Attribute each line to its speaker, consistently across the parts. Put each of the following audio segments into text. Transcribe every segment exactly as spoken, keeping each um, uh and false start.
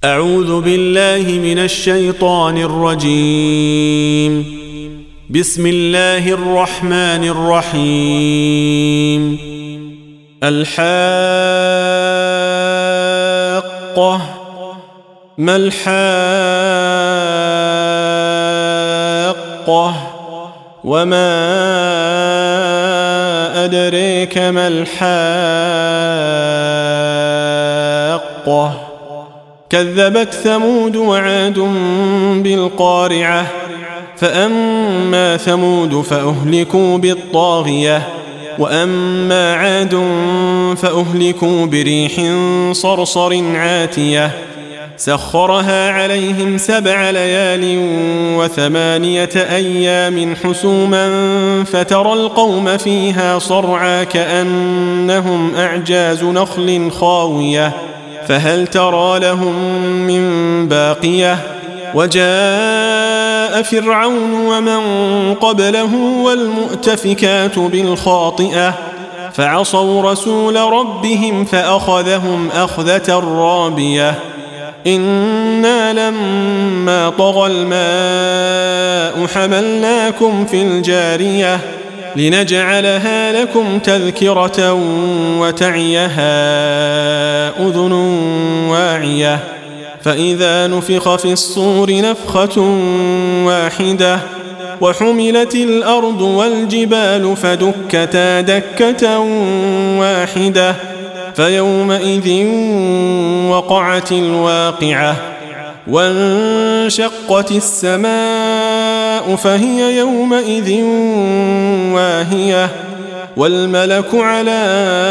Speaker 1: أعوذ بالله من الشيطان الرجيم. بسم الله الرحمن الرحيم. الحاقة. ما الحاقة؟ وما أدريك ما الحاقة؟ كذبت ثمود وعاد بالقارعة. فأما ثمود فأهلكوا بالطاغية، وأما عاد فأهلكوا بريح صرصر عاتية سخرها عليهم سبع ليال وثمانية أيام حسوما فترى القوم فيها صرعى كأنهم أعجاز نخل خاوية فهل ترى لهم من باقية؟ وجاء فرعون ومن قبله والمؤتفكات بالخاطئة فعصوا رسول ربهم فأخذهم أخذة رابية. إنا لما طغى الماء حملناكم في الجارية لنجعلها لكم تذكرة وتعيها أذن واعية. فإذا نفخ في الصور نفخة واحدة وحملت الأرض والجبال فدكتا دكة واحدة فيومئذ وقعت الواقعة. وانشقت السماء فهي يومئذ واهية والملك على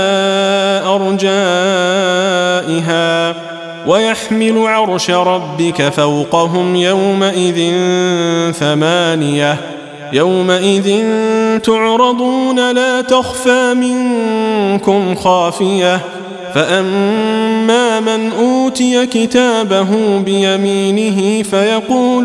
Speaker 1: أرجائها ويحمل عرش ربك فوقهم يومئذ ثمانية. يومئذ تعرضون لا تخفى منكم خافية. فأما من أوتي كتابه بيمينه فيقول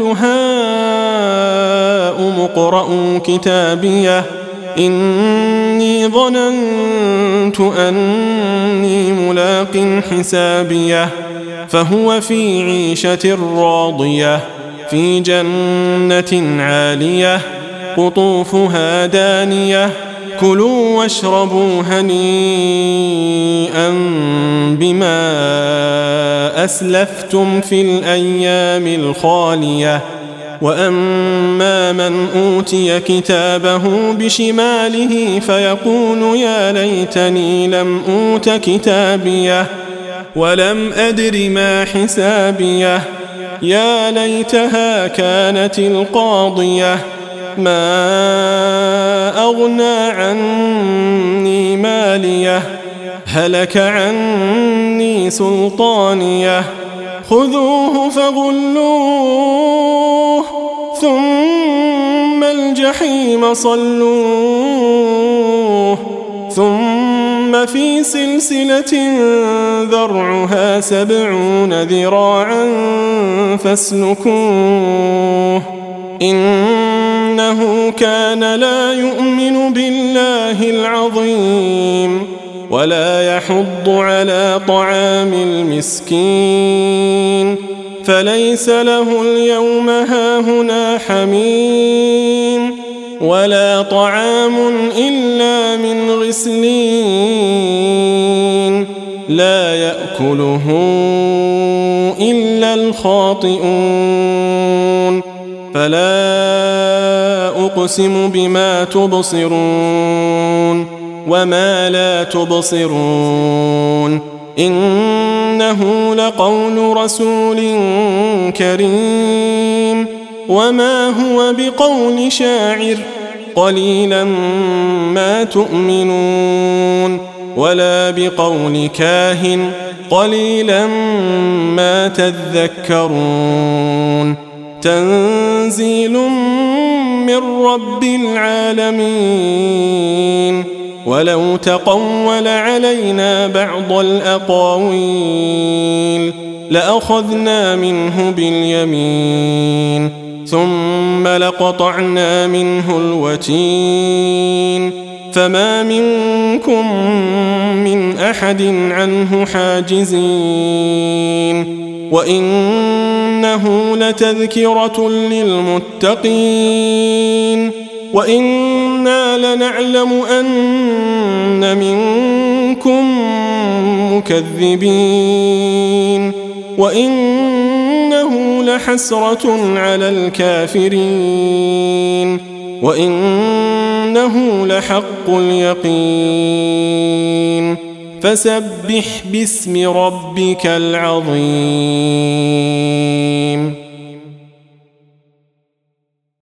Speaker 1: هاؤم اقرءوا كتابيه إني ظننت أني ملاق حسابيه. فهو في عيشة راضية في جنة عالية قطوفها دانية كلوا واشربوا هنيئا بما أسلفتم في الأيام الخالية. وأما من أوتي كتابه بشماله فيقول يا ليتني لم أوت كتابيه ولم أدر ما حسابيه يا ليتها كانت القاضية ما أغنى عني ماليه هلك عني سلطانيه خذوه فغلوه ثم الجحيم صلوه ثم في سلسلة ذرعها سبعون ذراعا فاسلكوه إنه كان لا يؤمن بالله العظيم ولا يحض على طعام المسكين فليس له اليوم هاهنا حميم ولا طعام إلا من غسلين لا يأكله إلا الخاطئون. فلا أقسم بما تبصرون وما لا تبصرون إنه لقول رسول كريم وما هو بقول شاعر قليلا ما تؤمنون ولا بقول كاهن قليلا ما تذكرون. تنزيل من رب العالمين ولو تقول علينا بعض الأقاويل لأخذنا منه باليمين ثم لقطعنا منه الوتين فما منكم من أحد عنه حاجزين وإنه لتذكرة للمتقين وإنا لنعلم أن منكم مكذبين وإنه لحسرة على الكافرين وإنه لحق اليقين فسبح باسم ربك العظيم.